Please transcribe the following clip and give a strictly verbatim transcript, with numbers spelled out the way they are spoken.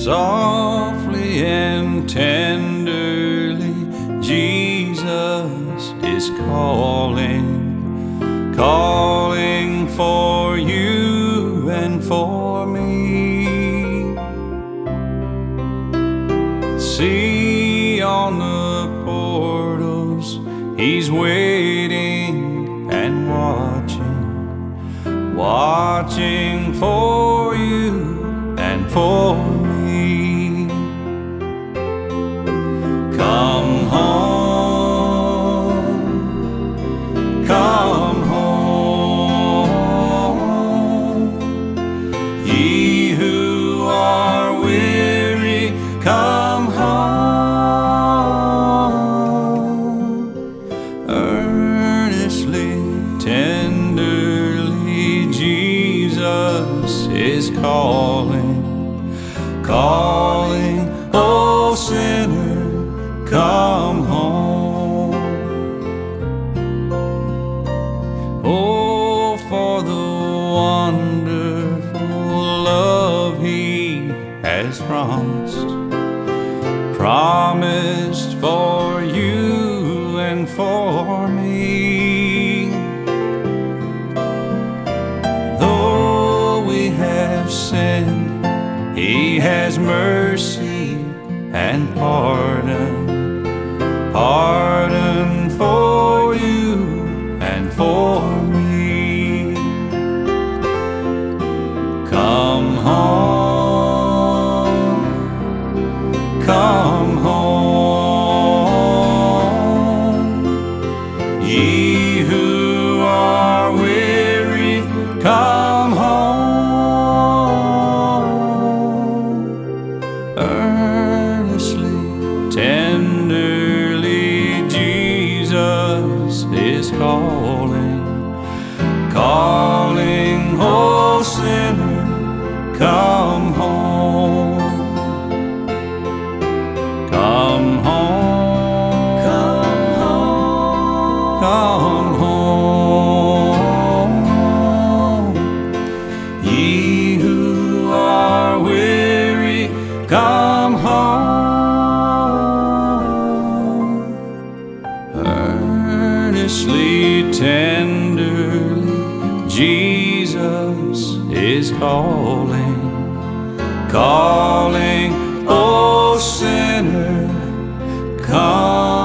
Softly and tenderly, Jesus is calling, calling for you and for me. See on the portals, He's waiting and watching, watching for you and for me. Come home, come home, ye who are weary, come home. Earnestly, tenderly, Jesus is calling, calling, oh sinner, come home. Oh, for the wonderful love He has promised, promised for you and for me. Though we have sinned, He has mercy and pardon, pardon for you and for me. Come home, come home, ye who are weary, come home. Earnestly, tenderly, Jesus is calling, calling, oh sinner, come home. Come home, come home, come home, ye who are weary, come home. Earnestly, tenderly, Jesus is calling, calling, oh sinner, come.